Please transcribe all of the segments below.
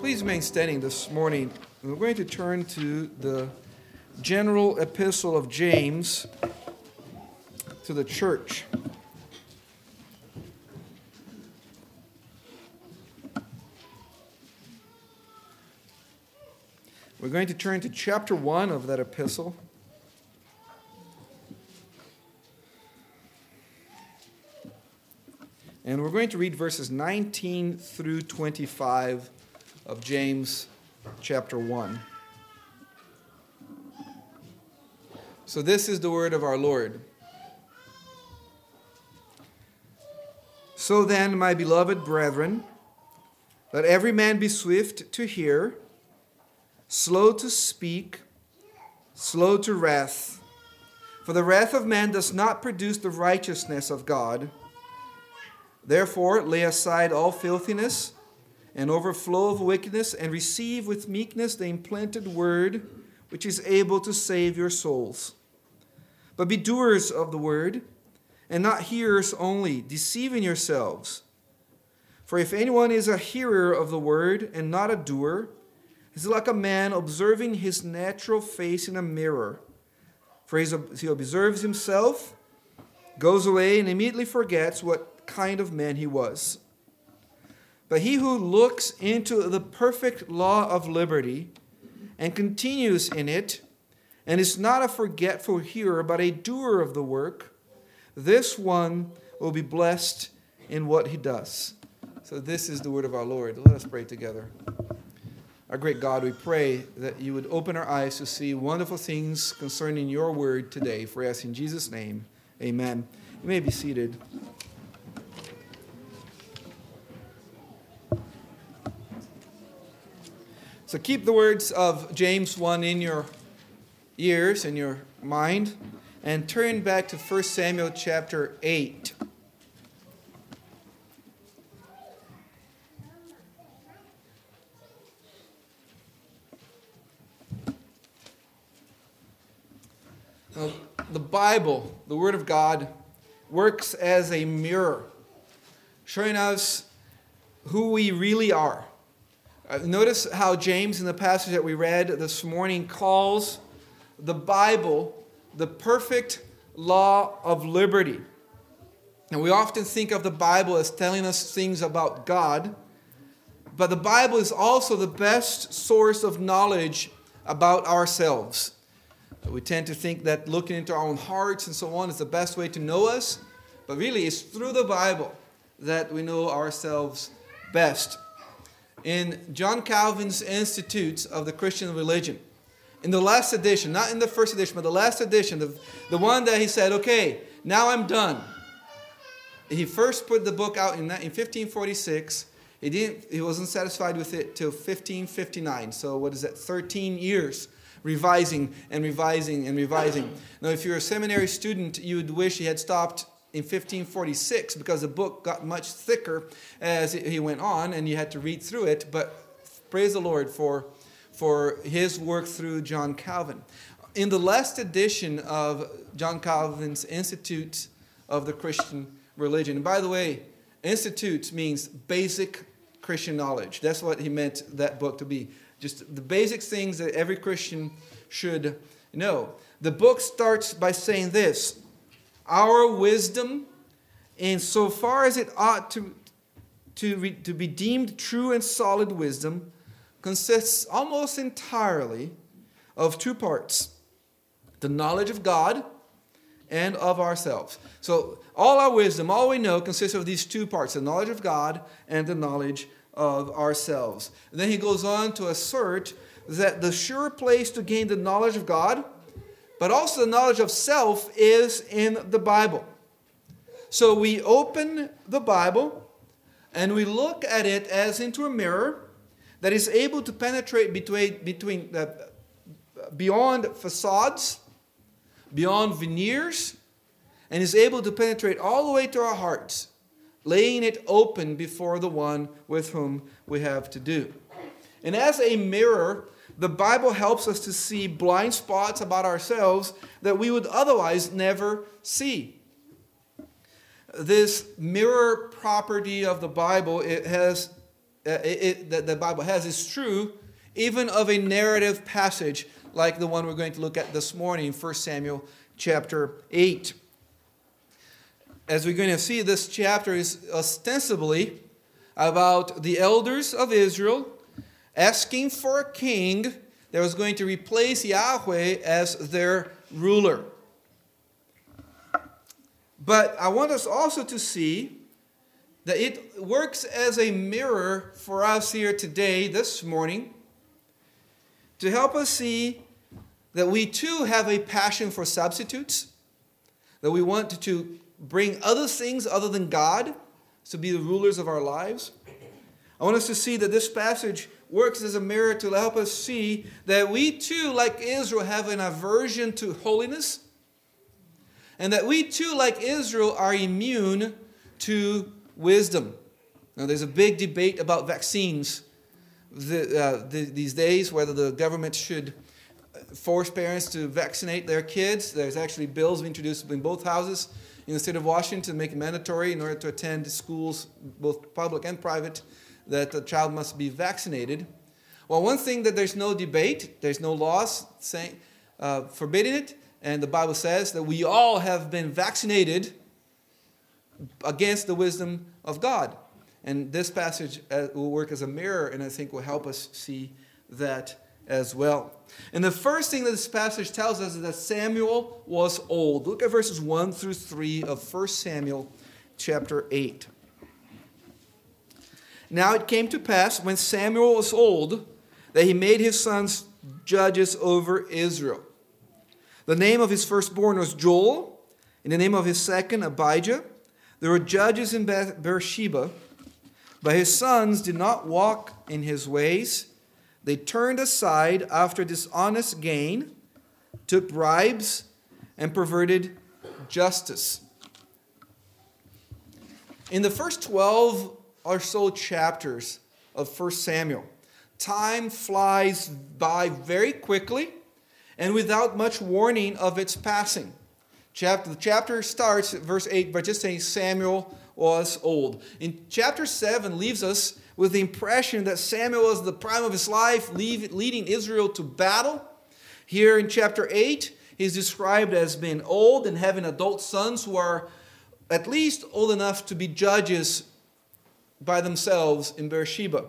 Please remain standing this morning. We're going to turn to the general epistle of James to the church. We're going to turn to chapter 1 of that epistle. And we're going to read verses 19 through 25 of James chapter 1. So this is the word of our Lord. So then, my beloved brethren, let every man be swift to hear, slow to speak, slow to wrath. For the wrath of man does not produce the righteousness of God. Therefore, lay aside all filthiness and overflow of wickedness, and receive with meekness the implanted word, which is able to save your souls. But be doers of the word, and not hearers only, deceiving yourselves. For if anyone is a hearer of the word and not a doer, he is like a man observing his natural face in a mirror. For he observes himself, goes away, and immediately forgets what kind of man he was. But he who looks into the perfect law of liberty and continues in it, and is not a forgetful hearer, but a doer of the work, this one will be blessed in what he does. So this is the word of our Lord. Let us pray together. Our great God, we pray that you would open our eyes to see wonderful things concerning your word today. For us in Jesus' name, amen. You may be seated. So keep the words of James 1 in your ears and your mind, and turn back to 1 Samuel chapter 8. Now, the Bible, the Word of God, works as a mirror, showing us who we really are. Notice how James, in the passage that we read this morning, calls the Bible the perfect law of liberty. And we often think of the Bible as telling us things about God, but the Bible is also the best source of knowledge about ourselves. We tend to think that looking into our own hearts and so on is the best way to know us, but really it's through the Bible that we know ourselves best. In John Calvin's Institutes of the Christian Religion, in the last edition, not in the first edition, but the last edition, the one that he said, okay, now I'm done. He first put the book out in 1546. He wasn't satisfied with it till 1559. So what is that? 13 years revising and revising and revising. Now, if you're a seminary student, you would wish he had stopped in 1546 because the book got much thicker as he went on and you had to read through it. But praise the Lord for his work through John Calvin. In the last edition of John Calvin's Institutes of the Christian Religion, and by the way, Institutes means basic Christian knowledge. That's what he meant that book to be. Just the basic things that every Christian should know. The book starts by saying this: our wisdom, insofar as it ought to be deemed true and solid wisdom, consists almost entirely of two parts: the knowledge of God and of ourselves. So all our wisdom, all we know, consists of these two parts: the knowledge of God and the knowledge of ourselves. And then he goes on to assert that the sure place to gain the knowledge of God, but also the knowledge of self, is in the Bible. So we open the Bible and we look at it as into a mirror that is able to penetrate beyond facades, beyond veneers, and is able to penetrate all the way to our hearts, laying it open before the one with whom we have to do. And as a mirror, the Bible helps us to see blind spots about ourselves that we would otherwise never see. This mirror property of the Bible, it has that the Bible has is true even of a narrative passage like the one we're going to look at this morning, 1 Samuel chapter 8. As we're going to see, this chapter is ostensibly about the elders of Israel asking for a king that was going to replace Yahweh as their ruler. But I want us also to see that it works as a mirror for us here today, this morning, to help us see that we too have a passion for substitutes, that we want to bring other things other than God to be the rulers of our lives. I want us to see that this passage works as a mirror to help us see that we too, like Israel, have an aversion to holiness, and that we too, like Israel, are immune to wisdom. Now, there's a big debate about vaccines these days, whether the government should force parents to vaccinate their kids. There's actually bills introduced in both houses in the state of Washington to make it mandatory in order to attend schools, both public and private, that the child must be vaccinated. Well, one thing that there's no debate, there's no laws saying forbidding it, and the Bible says that we all have been vaccinated against the wisdom of God. And this passage will work as a mirror, and I think will help us see that as well. And the first thing that this passage tells us is that Samuel was old. Look at verses 1 through 3 of 1 Samuel chapter 8. Now it came to pass, when Samuel was old, that he made his sons judges over Israel. The name of his firstborn was Joel, and the name of his second, Abijah. There were judges in Beersheba, but his sons did not walk in his ways. They turned aside after dishonest gain, took bribes, and perverted justice. In the first 12 or so chapters of 1 Samuel, time flies by very quickly and without much warning of its passing. The chapter starts at verse 8 by just saying Samuel was old. In chapter 7 leaves us with the impression that Samuel was the prime of his life, leading Israel to battle. Here in chapter 8, he's described as being old and having adult sons who are at least old enough to be judges by themselves in Beersheba.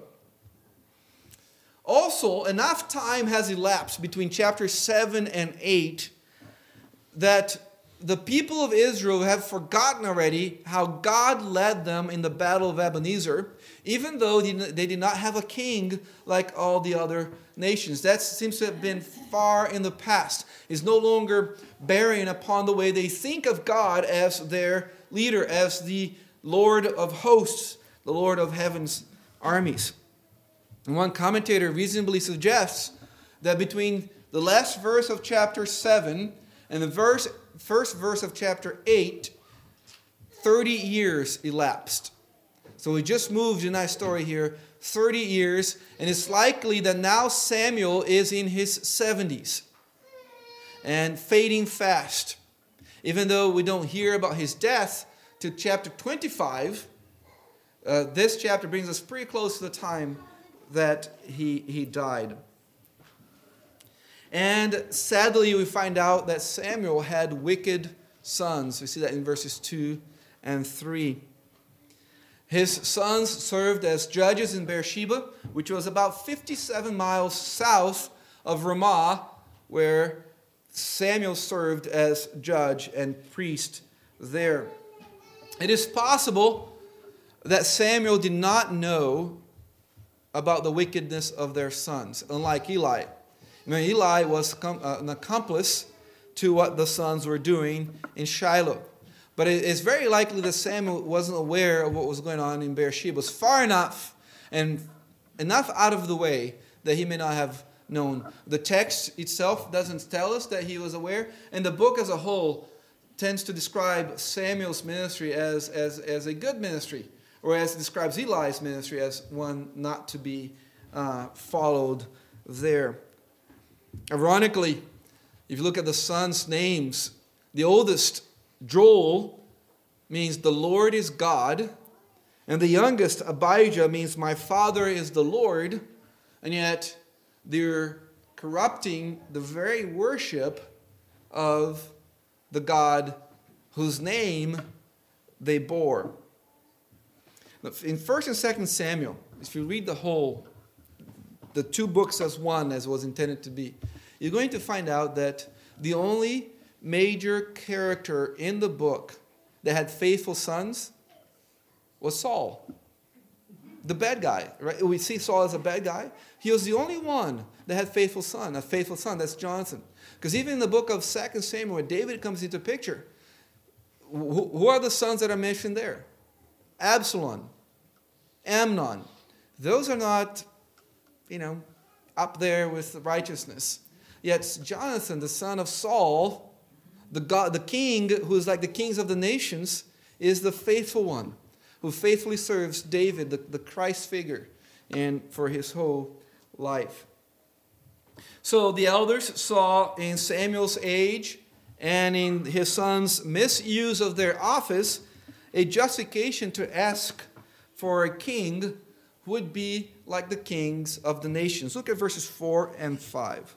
Also, enough time has elapsed between chapters 7 and 8 that the people of Israel have forgotten already how God led them in the battle of Ebenezer, even though they did not have a king like all the other nations. That seems to have been far in the past. It's no longer bearing upon the way they think of God as their leader, as the Lord of hosts, the Lord of heaven's armies. And one commentator reasonably suggests that between the last verse of chapter 7 and the first verse of chapter 8, 30 years elapsed. So we just moved in that story here 30 years, and it's likely that now Samuel is in his 70s and fading fast. Even though we don't hear about his death to chapter 25, this chapter brings us pretty close to the time that he died. And sadly, we find out that Samuel had wicked sons. We see that in verses 2 and 3. His sons served as judges in Beersheba, which was about 57 miles south of Ramah, where Samuel served as judge and priest there. It is possible that Samuel did not know about the wickedness of their sons, unlike Eli. Eli was an accomplice to what the sons were doing in Shiloh. But it's very likely that Samuel wasn't aware of what was going on in Beersheba. It was far enough and enough out of the way that he may not have known. The text itself doesn't tell us that he was aware, and the book as a whole tends to describe Samuel's ministry as a good ministry, or as it describes Eli's ministry as one not to be followed there. Ironically, if you look at the sons' names, the oldest, Joel, means the Lord is God, And the youngest, Abijah, means my father is the Lord. And yet they're corrupting the very worship of the God whose name they bore. In 1st and 2nd Samuel, if you read the two books as one, as was intended to be, you're going to find out that the only major character in the book that had faithful sons was Saul, the bad guy. Right? We see Saul as a bad guy. He was the only one that had a faithful son, that's Jonathan. Because even in the book of 2 Samuel, where David comes into picture, who are the sons that are mentioned there? Absalom, Amnon. Those are not, up there with righteousness. Yet Jonathan, the son of Saul, the king, who is like the kings of the nations, is the faithful one, who faithfully serves David, the Christ figure, and for his whole life. So the elders saw in Samuel's age and in his son's misuse of their office a justification to ask for a king who would be like the kings of the nations. Look at verses 4 and 5.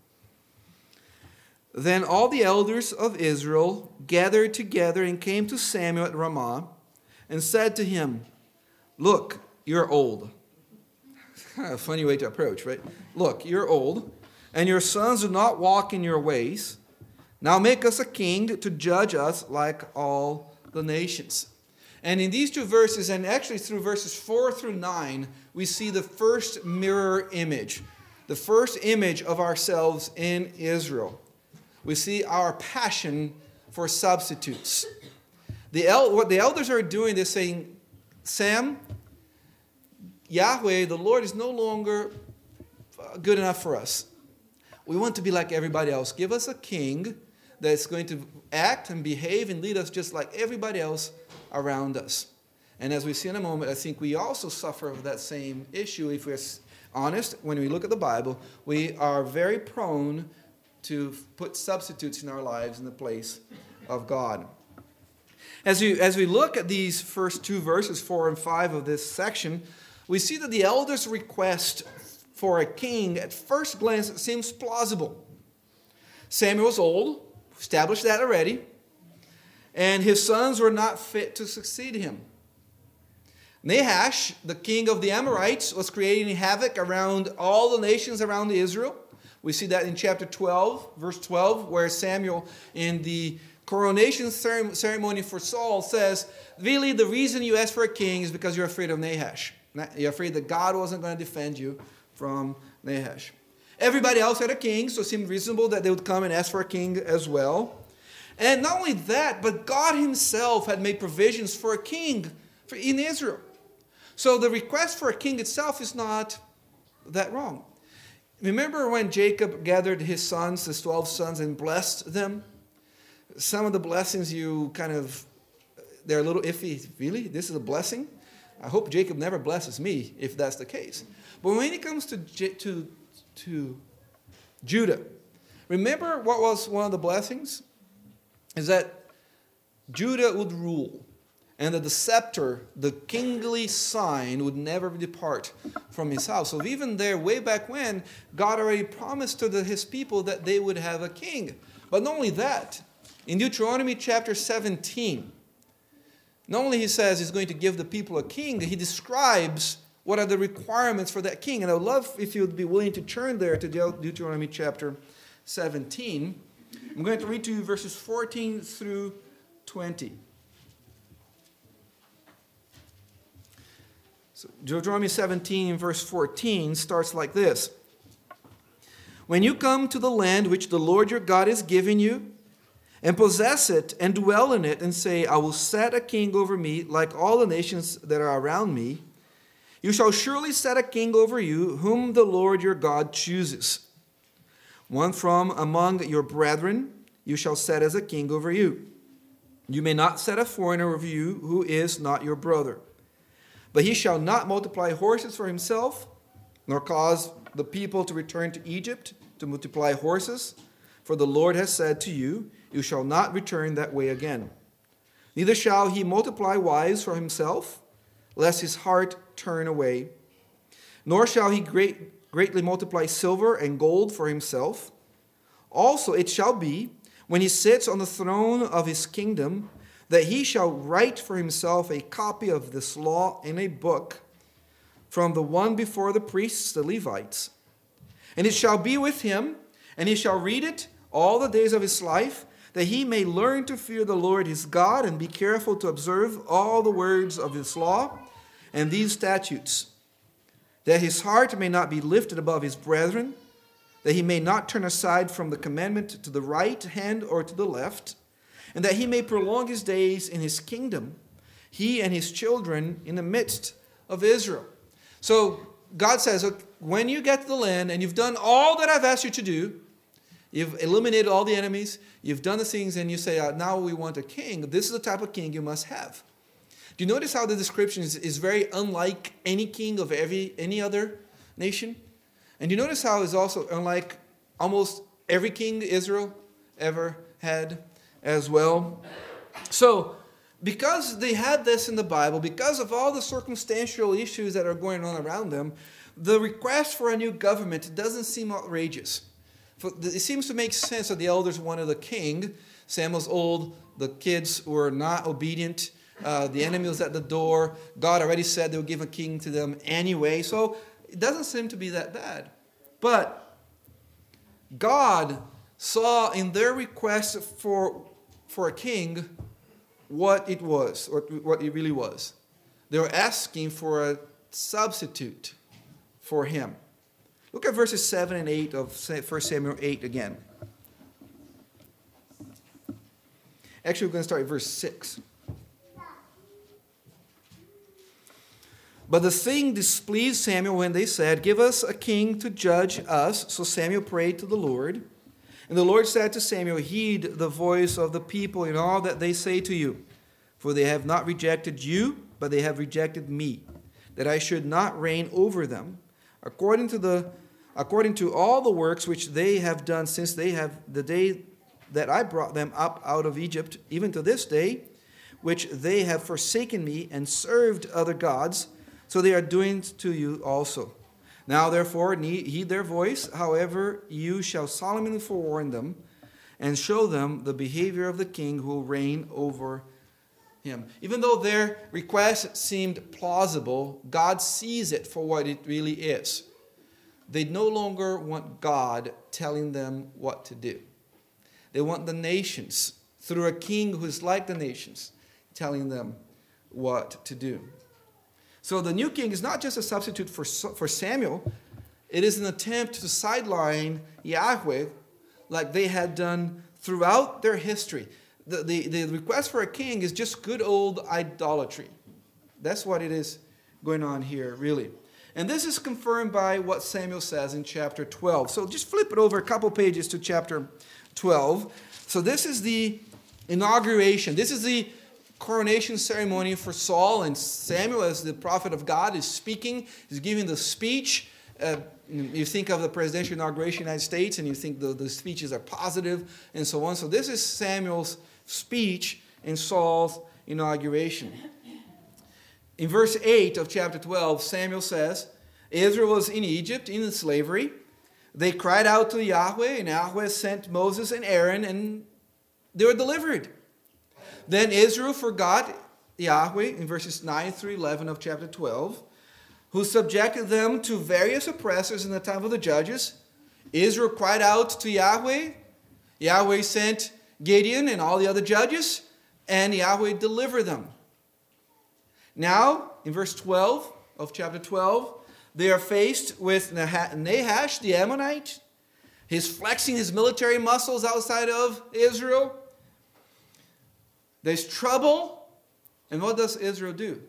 Then all the elders of Israel gathered together and came to Samuel at Ramah and said to him, "Look, you're old." Kind of a funny way to approach, right? "Look, you're old, and your sons do not walk in your ways. Now make us a king to judge us like all the nations." And in these two verses, and actually through verses 4 through 9, we see the first mirror image, the first image of ourselves in Israel. We see our passion for substitutes. What the elders are doing, they're saying, Sam, Yahweh, the Lord, is no longer good enough for us. We want to be like everybody else. Give us a king that's going to act and behave and lead us just like everybody else around us. And as we see in a moment, I think we also suffer of that same issue. If we're honest, when we look at the Bible, we are very prone to put substitutes in our lives in the place of God. As we look at these first two verses, 4 and 5 of this section, we see that the elders' request for a king at first glance seems plausible. Samuel was old, established that already, and his sons were not fit to succeed him. Nahash, the king of the Amorites, was creating havoc around all the nations around Israel. We see that in chapter 12, verse 12, where Samuel, in the coronation ceremony for Saul, says, "Really, the reason you asked for a king is because you're afraid of Nahash. You're afraid that God wasn't going to defend you from Nahash." Everybody else had a king, so it seemed reasonable that they would come and ask for a king as well. And not only that, but God himself had made provisions for a king in Israel. So the request for a king itself is not that wrong. Remember when Jacob gathered his sons, his 12 sons, and blessed them? Some of the blessings they're a little iffy. Really? This is a blessing? I hope Jacob never blesses me if that's the case. But when it comes to Judah, remember what was one of the blessings? Is that Judah would rule, and that the scepter, the kingly sign, would never depart from his house. So even there, way back when, God already promised to his people that they would have a king. But not only that, in Deuteronomy chapter 17, not only he says he's going to give the people a king, he describes what are the requirements for that king. And I would love if you would be willing to turn there to Deuteronomy chapter 17. I'm going to read to you verses 14 through 20. So Deuteronomy 17, verse 14, starts like this. "When you come to the land which the Lord your God is giving you, and possess it, and dwell in it, and say, 'I will set a king over me like all the nations that are around me,' you shall surely set a king over you, whom the Lord your God chooses. One from among your brethren you shall set as a king over you. You may not set a foreigner over you who is not your brother. But he shall not multiply horses for himself, nor cause the people to return to Egypt to multiply horses. For the Lord has said to you, you shall not return that way again. Neither shall he multiply wives for himself, lest his heart turn away. Nor shall he greatly multiply silver and gold for himself. Also it shall be, when he sits on the throne of his kingdom, that he shall write for himself a copy of this law in a book from the one before the priests, the Levites. And it shall be with him, and he shall read it all the days of his life, that he may learn to fear the Lord his God and be careful to observe all the words of this law and these statutes, that his heart may not be lifted above his brethren, that he may not turn aside from the commandment to the right hand or to the left, and that he may prolong his days in his kingdom, he and his children in the midst of Israel. So God says, when you get to the land and you've done all that I've asked you to do, you've eliminated all the enemies, you've done the things, and you say, now we want a king. This is the type of king you must have. Do you notice how the description is very unlike any king of any other nation? And you notice how it's also unlike almost every king Israel ever had as well. So, because they had this in the Bible, because of all the circumstantial issues that are going on around them, the request for a new government doesn't seem outrageous. It seems to make sense that the elders wanted a king. Samuel's old, the kids were not obedient, the enemy was at the door. God already said they would give a king to them anyway, so it doesn't seem to be that bad. But God saw in their request for a king what it was, or what it really was. They were asking for a substitute for him. Look at verses 7 and 8 of 1 Samuel 8 again. Actually, we're going to start at verse 6. But the thing displeased Samuel when they said, "Give us a king to judge us." So Samuel prayed to the Lord. And the Lord said to Samuel, "Heed the voice of the people in all that they say to you. For they have not rejected you, but they have rejected me, that I should not reign over them, according to all the works which they have done since the day that I brought them up out of Egypt, even to this day, which they have forsaken me and served other gods, so they are doing to you also. Now therefore heed their voice, however you shall solemnly forewarn them, and show them the behavior of the king who will reign over him." Even though their request seemed plausible, God sees it for what it really is. They no longer want God telling them what to do. They want the nations, through a king who is like the nations, telling them what to do. So the new king is not just a substitute for Samuel. It is an attempt to sideline Yahweh like they had done throughout their history. The request for a king is just good old idolatry. That's what it is going on here, really. And this is confirmed by what Samuel says in chapter 12. So just flip it over a couple pages to chapter 12. So this is the inauguration. This is the coronation ceremony for Saul, and Samuel, as the prophet of God, is speaking. He's giving the speech. You think of the presidential inauguration in the United States, and you think the speeches are positive, and so on. So this is Samuel's speech in Saul's inauguration. In verse 8 of chapter 12, Samuel says, Israel was in Egypt in slavery. They cried out to Yahweh, and Yahweh sent Moses and Aaron, and they were delivered. Then Israel forgot Yahweh, in verses 9 through 11 of chapter 12, who subjected them to various oppressors in the time of the judges. Israel cried out to Yahweh. Yahweh sent Gideon and all the other judges, and Yahweh delivered them. Now, in verse 12 of chapter 12, they are faced with Nahash the Ammonite. He's flexing his military muscles outside of Israel. There's trouble. And what does Israel do?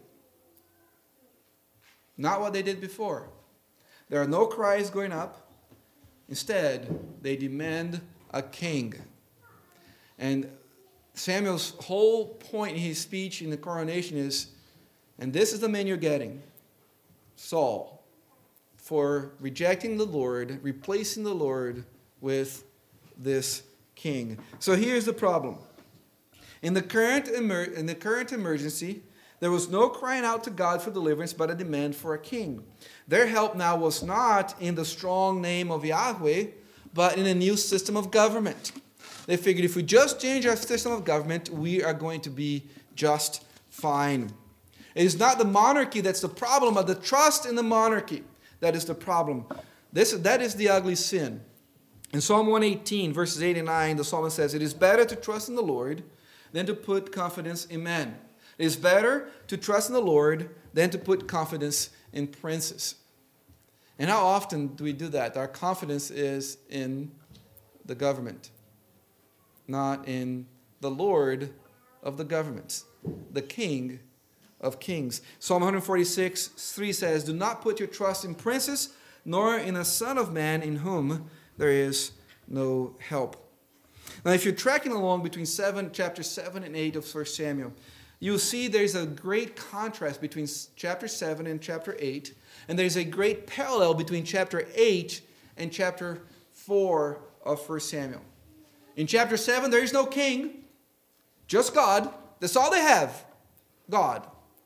Not what they did before. There are no cries going up. Instead, they demand a king. And Samuel's whole point in his speech in the coronation is, and this is the man you're getting, Saul, for rejecting the Lord, replacing the Lord with this king. So here's the problem. In the current emergency, There was no crying out to God for deliverance, but a demand for a king. Their help now was not in the strong name of Yahweh, but in a new system of government. They figured if we just change our system of government, we are going to be just fine. It is not the monarchy that's the problem, but the trust in the monarchy that is the problem. That is the ugly sin. In Psalm 118, verses 8 and 9, the psalmist says, "It is better to trust in the Lord than to put confidence in men. It is better to trust in the Lord than to put confidence in princes." And how often do we do that? Our confidence is in the government, not in the Lord of the governments, the King of kings. Psalm 146:3 says, "Do not put your trust in princes, nor in a son of man in whom there is no help." Now, if you're tracking along between chapter 7 and 8 of 1 Samuel, you'll see there's a great contrast between chapter 7 and chapter 8, and there's a great parallel between chapter 8 and chapter 4 of 1 Samuel. In chapter 7, there is no king, just God. That's all they have, God.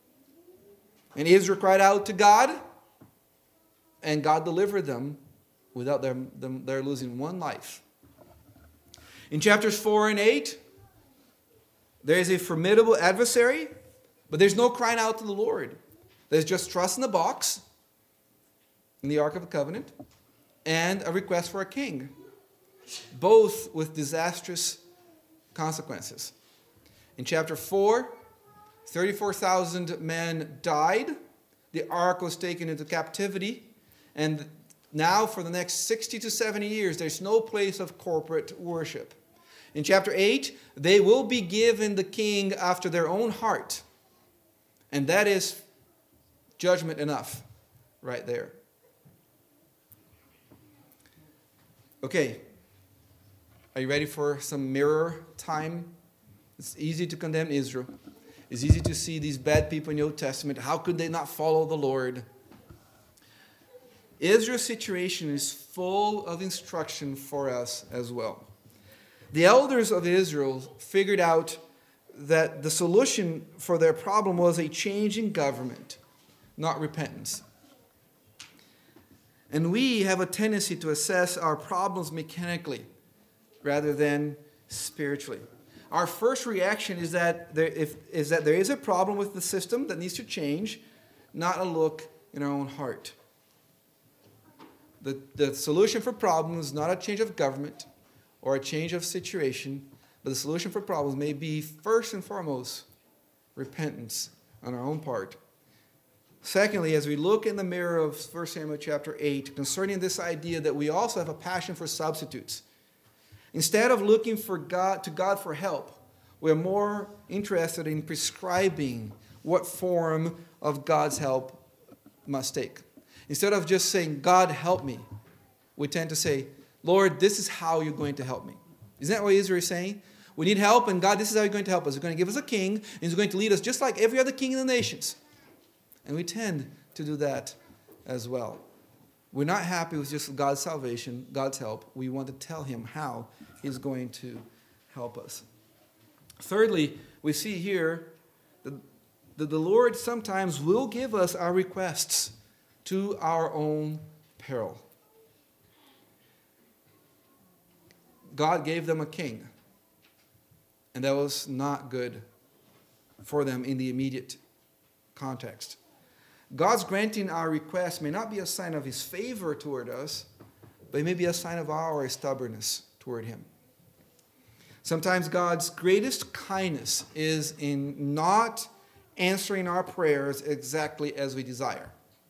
And Israel cried out to God, and God delivered them without their losing one life. In chapters 4 and 8, there is a formidable adversary, but there's no crying out to the Lord. There's just trust in the box, in the Ark of the Covenant, and a request for a king, both with disastrous consequences. In chapter 4, 34,000 men died. The ark was taken into captivity. And now for the next 60 to 70 years, there's no place of corporate worship. In chapter 8, they will be given the king after their own heart. And that is judgment enough right there. Okay. Are you ready for some mirror time? It's easy to condemn Israel. It's easy to see these bad people in the Old Testament. How could they not follow the Lord? Israel's situation is full of instruction for us as well. The elders of Israel figured out that the solution for their problem was a change in government, not repentance. And we have a tendency to assess our problems mechanically rather than spiritually. Our first reaction is that there is a problem with the system that needs to change, not a look in our own heart. The solution for problems is not a change of government or a change of situation, but the solution for problems may be first and foremost repentance on our own part. Secondly, as we look in the mirror of 1 Samuel chapter 8 concerning this idea that we also have a passion for substitutes, instead of looking to God for help, we're more interested in prescribing what form of God's help must take. Instead of just saying, "God, help me," we tend to say, "Lord, this is how you're going to help me." Isn't that what Israel is saying? We need help, and God, this is how you're going to help us. You're going to give us a king, and he's going to lead us just like every other king in the nations. And we tend to do that as well. We're not happy with just God's salvation, God's help. We want to tell him how he's going to help us. Thirdly, we see here that the Lord sometimes will give us our requests to our own peril. God gave them a king, and that was not good for them in the immediate context. God's granting our request may not be a sign of his favor toward us, but it may be a sign of our stubbornness toward him. Sometimes God's greatest kindness is in not answering our prayers exactly as we desire.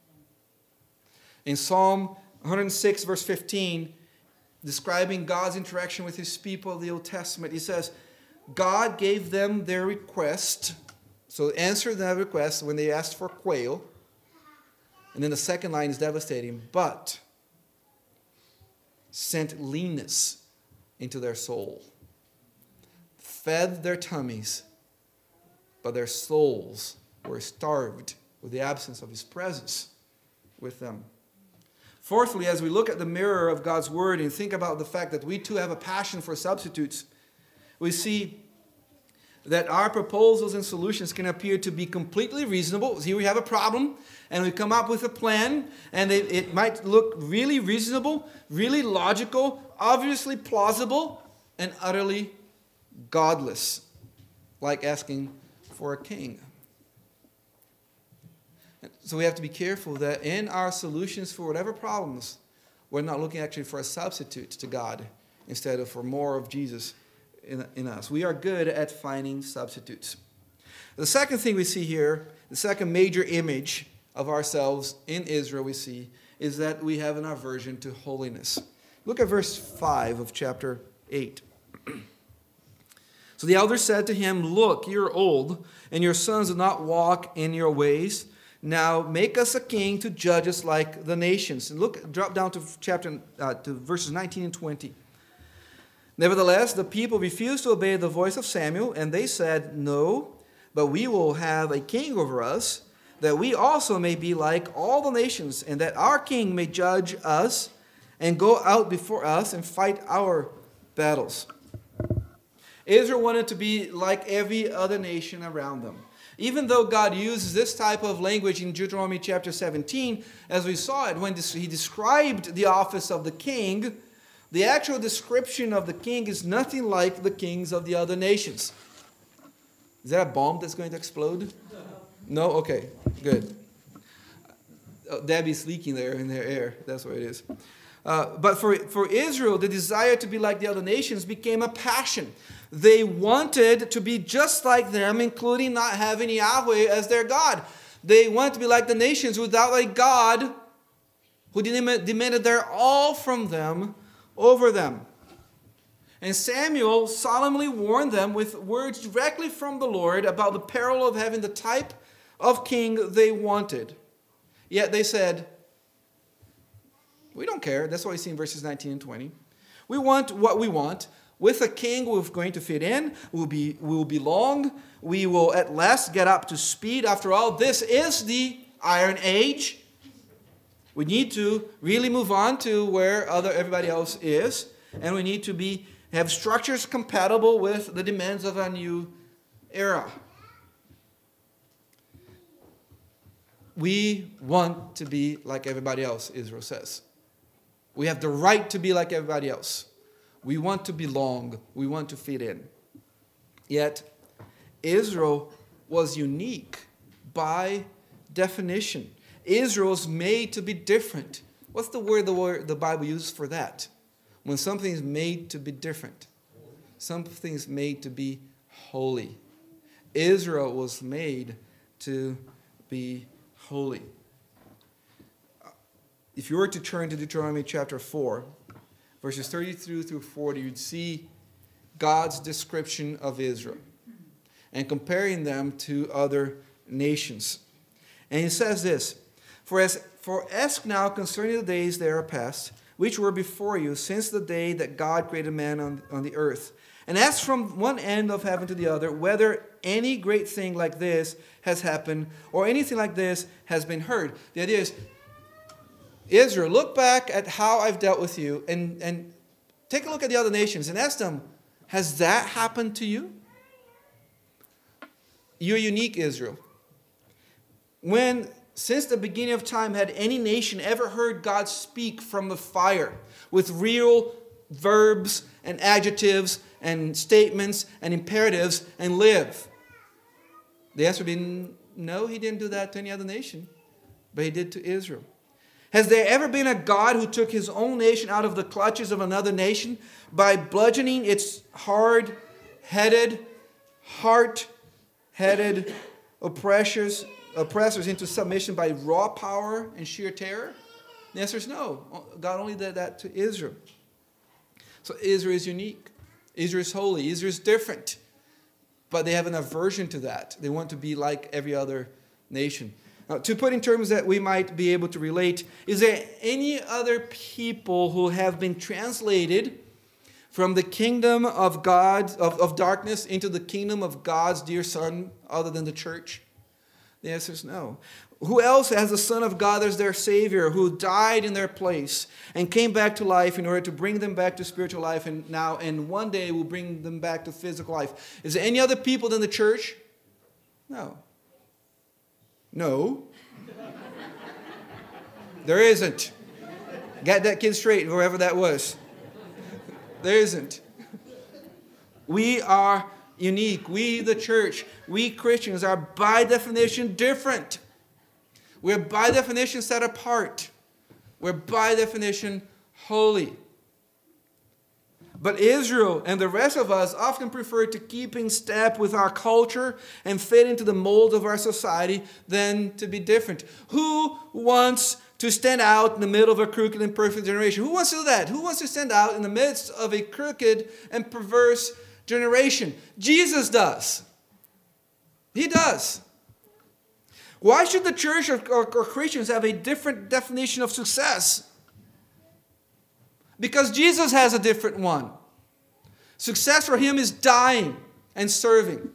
In Psalm 106, verse 15, describing God's interaction with his people of the Old Testament, he says, God gave them their request, so answered their request when they asked for quail. And then the second line is devastating, but sent leanness into their soul, fed their tummies, but their souls were starved with the absence of his presence with them. Fourthly, as we look at the mirror of God's word and think about the fact that we too have a passion for substitutes, we see that our proposals and solutions can appear to be completely reasonable. Here we have a problem, and we come up with a plan, and it might look really reasonable, really logical, obviously plausible, and utterly godless, like asking for a king. So we have to be careful that in our solutions for whatever problems, we're not looking actually for a substitute to God instead of for more of Jesus in us. We are good at finding substitutes. The second thing we see here, the second major image of ourselves in Israel we see, is that we have an aversion to holiness. Look at verse 5 of chapter 8. So the elders said to him, "Look, you're old, and your sons do not walk in your ways. Now make us a king to judge us like the nations." And drop down to to verses 19 and 20. Nevertheless, the people refused to obey the voice of Samuel, and they said, "No, but we will have a king over us, that we also may be like all the nations, and that our king may judge us and go out before us and fight our battles." Israel wanted to be like every other nation around them. Even though God uses this type of language in Deuteronomy chapter 17, as we saw it when he described the office of the king, the actual description of the king is nothing like the kings of the other nations. Is that a bomb that's going to explode? No? Okay, good. Debbie's leaking there in their air. That's what it is. But for Israel, the desire to be like the other nations became a passion. They wanted to be just like them, including not having Yahweh as their God. They wanted to be like the nations without a God who demanded their all from them, over them. And Samuel solemnly warned them with words directly from the Lord about the peril of having the type of king they wanted. Yet they said, "We don't care." That's what we see in verses 19 and 20. We want what we want. With a king, we're going to fit in. We will belong. We will at last get up to speed. After all, this is the Iron Age. We need to really move on to where everybody else is. And we need to have structures compatible with the demands of a new era. We want to be like everybody else, Israel says. We have the right to be like everybody else. We want to belong. We want to fit in. Yet, Israel was unique by definition. Israel's made to be different. What's the word the Bible uses for that? When something is made to be different. Something is made to be holy. Israel was made to be holy. If you were to turn to Deuteronomy chapter 4, verses 32 through 40, you'd see God's description of Israel and comparing them to other nations. And he says this, For ask now concerning the days that are past, which were before you, since the day that God created man on the earth. And ask from one end of heaven to the other, whether any great thing like this has happened, or anything like this has been heard. The idea is, Israel, look back at how I've dealt with you, and take a look at the other nations, and ask them, has that happened to you? You're unique, Israel. When, since the beginning of time, had any nation ever heard God speak from the fire with real verbs and adjectives and statements and imperatives and live? The answer would be no, he didn't do that to any other nation, but he did to Israel. Has there ever been a God who took his own nation out of the clutches of another nation by bludgeoning its hard-headed, heart-headed oppressors into submission by raw power and sheer terror? The answer is no. God only did that to Israel. So Israel is unique. Israel is holy. Israel is different. But they have an aversion to that. They want to be like every other nation. Now, to put in terms that we might be able to relate, is there any other people who have been translated from the kingdom of God, of darkness, into the kingdom of God's dear Son, other than the church? The answer is no. Who else has the Son of God as their Savior, who died in their place and came back to life in order to bring them back to spiritual life and one day will bring them back to physical life? Is there any other people than the church? No. No. There isn't. Got that kid straight, whoever that was. There isn't. We are unique. We, the church, we Christians are by definition different. We're by definition set apart. We're by definition holy. But Israel and the rest of us often prefer to keep in step with our culture and fit into the mold of our society than to be different. Who wants to stand out in the middle of a crooked and perfect generation? Who wants to do that? Who wants to stand out in the midst of a crooked and perverse generation? Jesus does. He does. Why should the church or Christians have a different definition of success? Because Jesus has a different one. Success for him is dying and serving.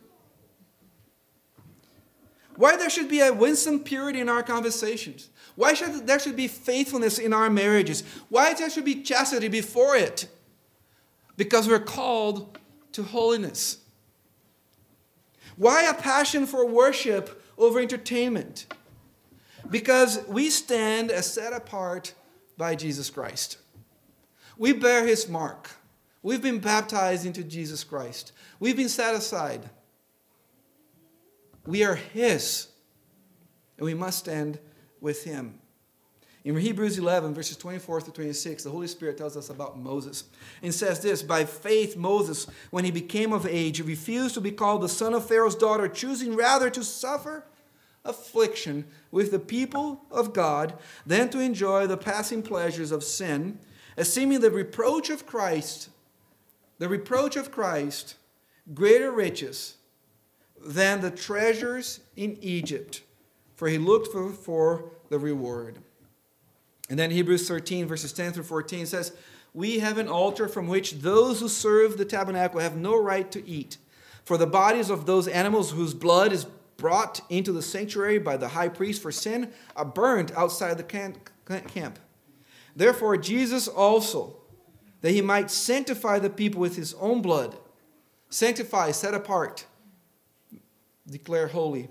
Why there should be a winsome purity in our conversations? Why there should be faithfulness in our marriages? Why there should be chastity before it? Because we're called to holiness. Why a passion for worship over entertainment? Because we stand as set apart by Jesus Christ. We bear his mark. We've been baptized into Jesus Christ. We've been set aside. We are his, and we must stand with him. In Hebrews 11, verses 24 to 26, the Holy Spirit tells us about Moses. And says this: by faith Moses, when he became of age, refused to be called the son of Pharaoh's daughter, choosing rather to suffer affliction with the people of God than to enjoy the passing pleasures of sin, esteeming the reproach of Christ greater riches than the treasures in Egypt, for he looked for the reward. And then Hebrews 13, verses 10 through 14 says, we have an altar from which those who serve the tabernacle have no right to eat. For the bodies of those animals whose blood is brought into the sanctuary by the high priest for sin are burned outside the camp. Therefore Jesus also, that he might sanctify the people with his own blood, sanctify, set apart, declare holy.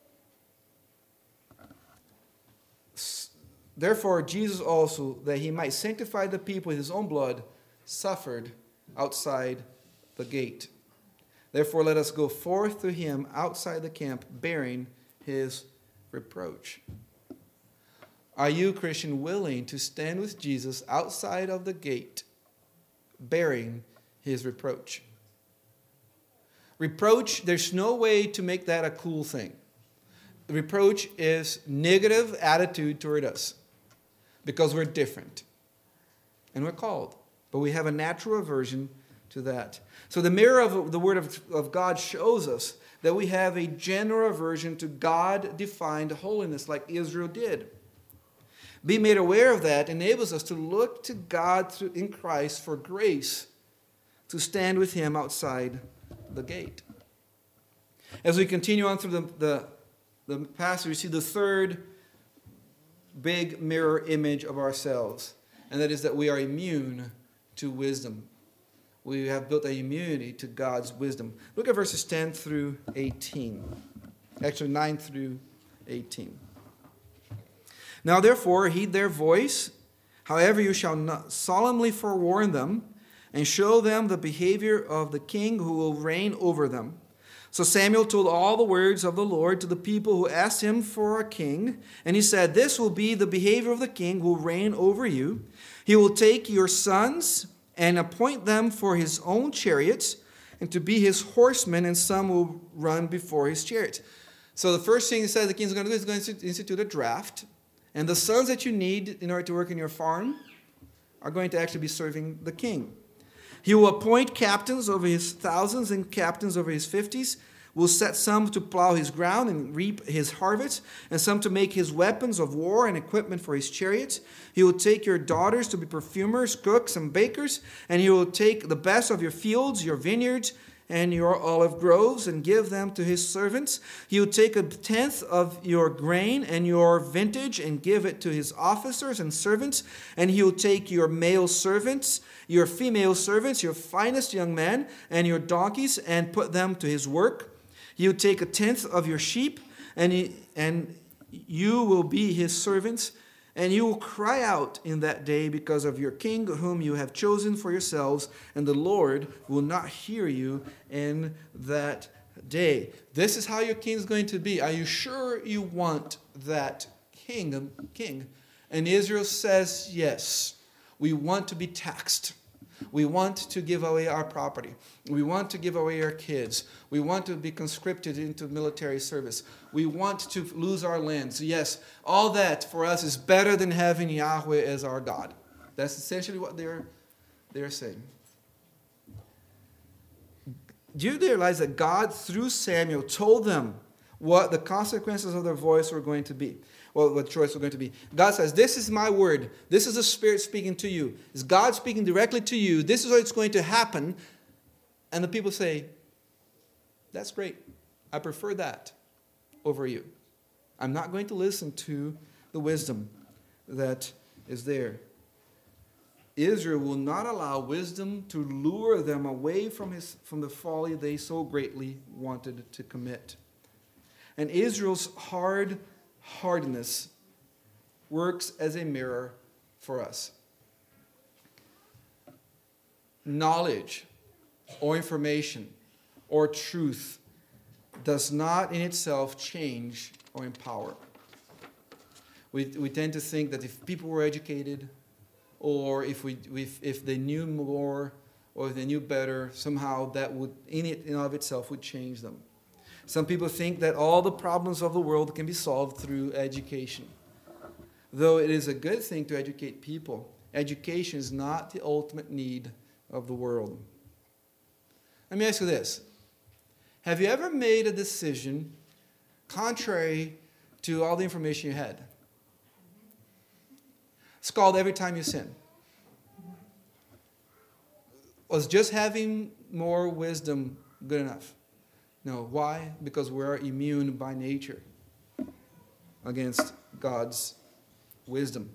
Therefore Jesus also, that he might sanctify the people with his own blood, suffered outside the gate. Therefore let us go forth to him outside the camp, bearing his reproach. Are you, Christian, willing to stand with Jesus outside of the gate, bearing his reproach? Reproach, there's no way to make that a cool thing. Reproach is negative attitude toward us because we're different and we're called. But we have a natural aversion to that. So the mirror of the Word of God shows us that we have a general aversion to God-defined holiness like Israel did. Being made aware of that enables us to look to God in Christ for grace to stand with him outside the gate. As we continue on through the passage, we see the third big mirror image of ourselves, and that is that we are immune to wisdom. We have built an immunity to God's wisdom. Look at verses 10 through 18. Actually, 9 through 18. Now, therefore, heed their voice. However, you shall not solemnly forewarn them and show them the behavior of the king who will reign over them. So Samuel told all the words of the Lord to the people who asked him for a king. And he said, this will be the behavior of the king who will reign over you. He will take your sons and appoint them for his own chariots and to be his horsemen, and some will run before his chariots. So the first thing he said the king's going to do is going to institute a draft. And the sons that you need in order to work in your farm are going to actually be serving the king. He will appoint captains over his thousands and captains over his 50s. Will set some to plow his ground and reap his harvest, and some to make his weapons of war and equipment for his chariots. He will take your daughters to be perfumers, cooks, and bakers, and he will take the best of your fields, your vineyards, and your olive groves and give them to his servants. He will take a tenth of your grain and your vintage and give it to his officers and servants. And he will take your male servants, your female servants, your finest young men, and your donkeys and put them to his work. He will take a tenth of your sheep, and you will be his servants. And you will cry out in that day because of your king whom you have chosen for yourselves, and the Lord will not hear you in that day. This is how your king is going to be. Are you sure you want that king? And Israel says, yes, we want to be taxed. We want to give away our property. We want to give away our kids. We want to be conscripted into military service. We want to lose our lands. Yes, all that for us is better than having Yahweh as our God. That's essentially what they're saying. Do you realize that God, through Samuel, told them what the consequences of their voice were going to be? Well, what choice were going to be. God says, this is my word. This is the Spirit speaking to you. It's God speaking directly to you. This is what's going to happen. And the people say, that's great. I prefer that over you. I'm not going to listen to the wisdom that is there. Israel will not allow wisdom to lure them away from the folly they so greatly wanted to commit. And Israel's hardness works as a mirror for us. Knowledge or information or truth does not in itself change or empower. We tend to think that if people were educated, or if they knew more, or if they knew better, somehow that would, in and of itself, would change them. Some people think that all the problems of the world can be solved through education. Though it is a good thing to educate people, education is not the ultimate need of the world. Let me ask you this. Have you ever made a decision contrary to all the information you had? It's called every time you sin. Was just having more wisdom good enough? No. Why? Because we're immune by nature against God's wisdom.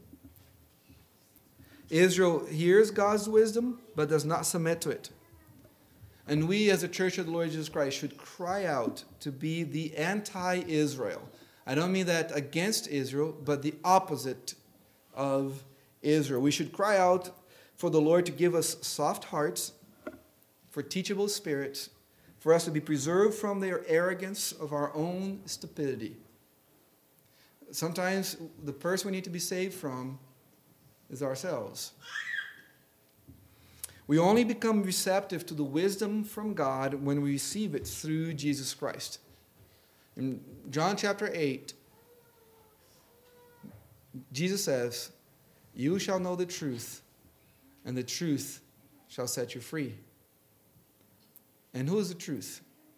Israel hears God's wisdom, but does not submit to it. And we as a church of the Lord Jesus Christ should cry out to be the anti-Israel. I don't mean that against Israel, but the opposite of Israel. We should cry out for the Lord to give us soft hearts, for teachable spirits, for us to be preserved from their arrogance of our own stupidity. Sometimes the person we need to be saved from is ourselves. We only become receptive to the wisdom from God when we receive it through Jesus Christ. In John chapter 8, Jesus says, "You shall know the truth, and the truth shall set you free." And who is the truth?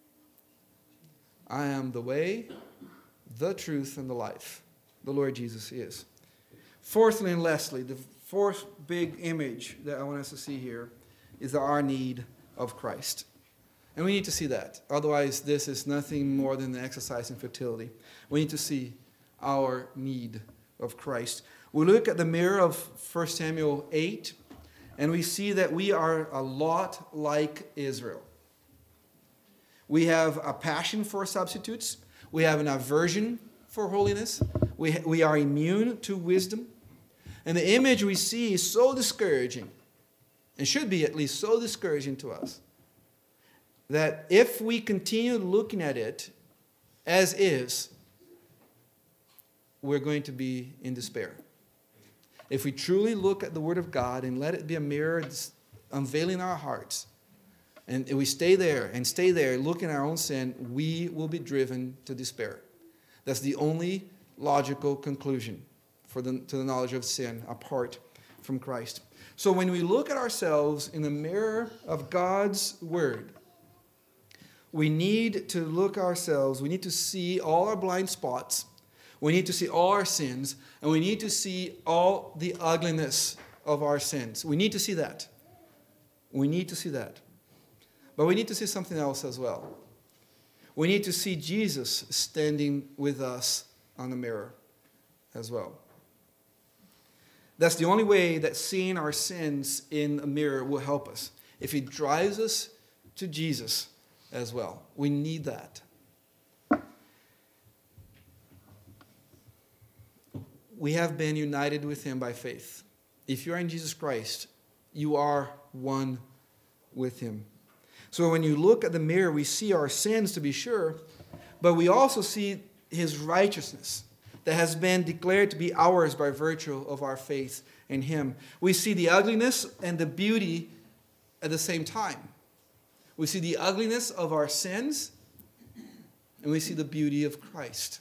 I am the way, the truth, and the life. The Lord Jesus is. Fourthly and lastly, the fourth big image that I want us to see here is our need of Christ. And we need to see that. Otherwise, this is nothing more than an exercise in futility. We need to see our need of Christ. We look at the mirror of 1 Samuel 8, and we see that we are a lot like Israel. We have a passion for substitutes. We have an aversion for holiness. We are immune to wisdom. And the image we see is so discouraging, and should be at least so discouraging to us, that if we continue looking at it as is, we're going to be in despair. If we truly look at the Word of God and let it be a mirror unveiling our hearts, and we stay there, looking at our own sin, we will be driven to despair. That's the only logical conclusion to the knowledge of sin apart from Christ. So when we look at ourselves in the mirror of God's Word, we need to look ourselves, we need to see all our blind spots, we need to see all our sins, and we need to see all the ugliness of our sins. We need to see that. We need to see that. But we need to see something else as well. We need to see Jesus standing with us on the mirror as well. That's the only way that seeing our sins in a mirror will help us. If it drives us to Jesus as well. We need that. We have been united with him by faith. If you are in Jesus Christ, you are one with him. So when you look at the mirror, we see our sins, to be sure, but we also see his righteousness that has been declared to be ours by virtue of our faith in him. We see the ugliness and the beauty at the same time. We see the ugliness of our sins, and we see the beauty of Christ.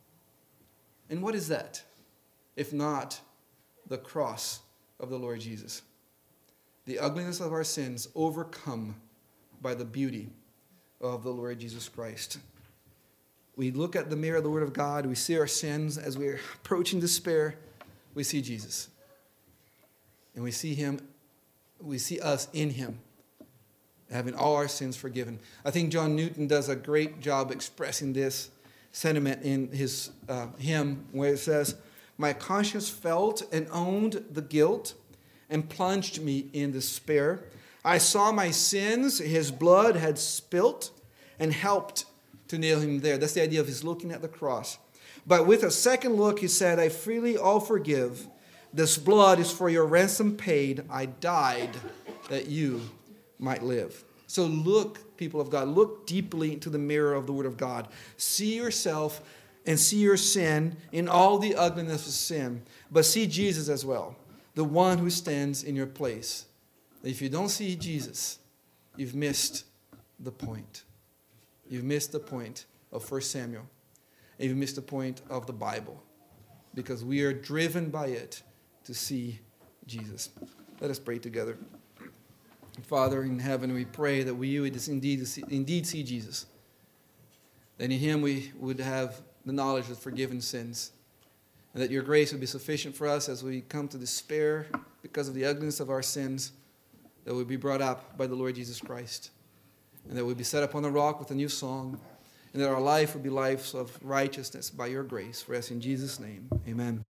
And what is that, if not the cross of the Lord Jesus? The ugliness of our sins overcome by the beauty of the Lord Jesus Christ. We look at the mirror of the Word of God. We see our sins as we're approaching despair. We see Jesus. And we see him. We see us in him, having all our sins forgiven. I think John Newton does a great job expressing this sentiment in his hymn, where it says, "My conscience felt and owned the guilt and plunged me in despair. I saw my sins, his blood had spilt, and helped to nail him there." That's the idea of his looking at the cross. But with a second look, he said, "I freely all forgive. This blood is for your ransom paid. I died that you might live." So look, people of God, look deeply into the mirror of the Word of God. See yourself and see your sin in all the ugliness of sin. But see Jesus as well, the one who stands in your place. If you don't see Jesus, you've missed the point. You've missed the point of 1 Samuel. And you've missed the point of the Bible. Because we are driven by it to see Jesus. Let us pray together. Father in heaven, we pray that we would indeed see Jesus. That in him we would have the knowledge of forgiven sins. And that your grace would be sufficient for us as we come to despair because of the ugliness of our sins. That would be brought up by the Lord Jesus Christ. And that we'd be set up on the rock with a new song. And that our life would be lives of righteousness by your grace. For us in Jesus' name, amen.